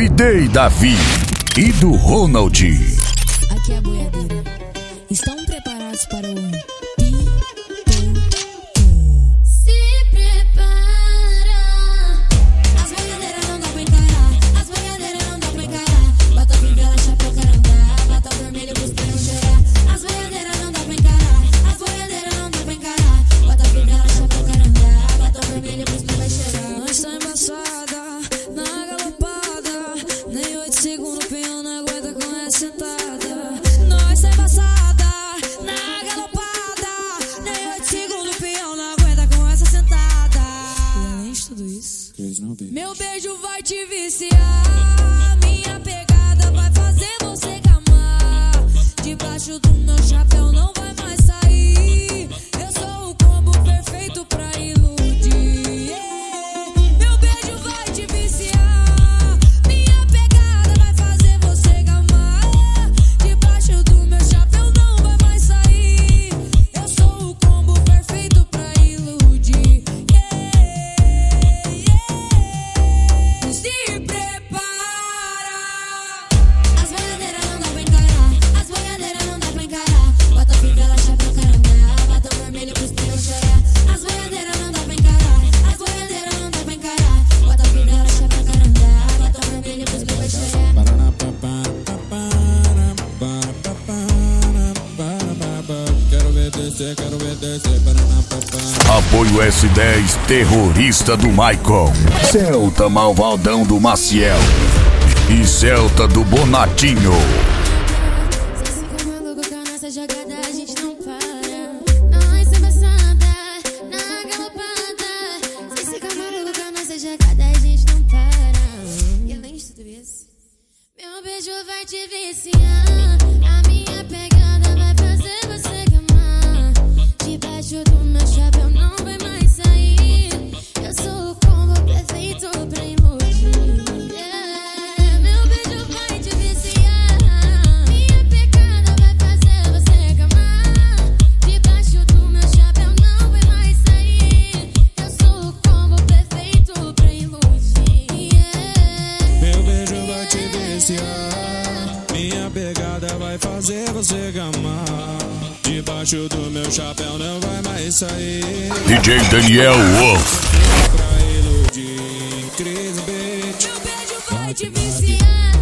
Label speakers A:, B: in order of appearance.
A: DJ Davi e do Ronald.
B: Aqui é a boiadeira. Estão preparados para o
C: Se prepara. As boiadeiras não dá pra encarar. As boiadeiras não dá pra encarar. Bota fivela, chapéu, carandá. Bota vermelho pros peão cheirar. As boiadeiras não dá pra encarar. As boiadeiras não dá pra encarar. Bota fivela, chapéu, carandá. Bota vermelho pros peão cheirar.
B: Nós tá embaçada, na galopada. Nem 8 segundos o peão não aguenta com essa sentada. Nós tá embaçada, na galopada. Nem 8 segundos o peão não aguenta com essa sentada. E além de tudo isso, meu beijo vai te viciar. Minha pegada vai fazer você gamar. Debaixo do meu chapéu não vai mais sair. Eu sou o combo perfeito pra iludir. Meu beijo vai te viciar. Minha pegada vai fazer você gamar. Debaixo do meu chapéu não vai mais sair. Eu sou o combo perfeito pra iludir. Se prepara.
C: As boiadeiras não dá pra encarar. As boiadeiras não dá pra encarar. Bota fivela, chapéu, carandá. Bota vermelho pros peão chorar. As boiadeiras não dá pra encarar. As boiadeiras não dá pra encarar. Bota fivela, chapéu, carandá. Bota vermelho pros peão chorar.
D: Quero ver descer.
A: Apoio S10, terrorista do Maicon. Celta malvadão do Maciel. E Celta do Bonatinho.
C: Cê fica maluco com a nossa jogada, a gente não para. Nós é embaçada, na galopada. Cê fica maluco com a nossa jogada, a gente não para. E além de tudo isso, meu beijo vai te viciar. A minha pegada vai fazer você gamar. Debaixo do meu chapéu não vai mais sair. Eu sou o combo perfeito pra iludir. Meu beijo vai te viciar. Minha pegada vai fazer você gamar. Debaixo do meu chapéu não vai mais sair. Eu sou o combo perfeito pra iludir.
D: Meu beijo vai te viciar. Minha pegada vai fazer você gamar. Debaixo do meu chapéu não vai mais sair.
A: DJ Daniel Wolf.
D: Pra iludir, Chris Beat.
C: Meu beijo vai te viciar.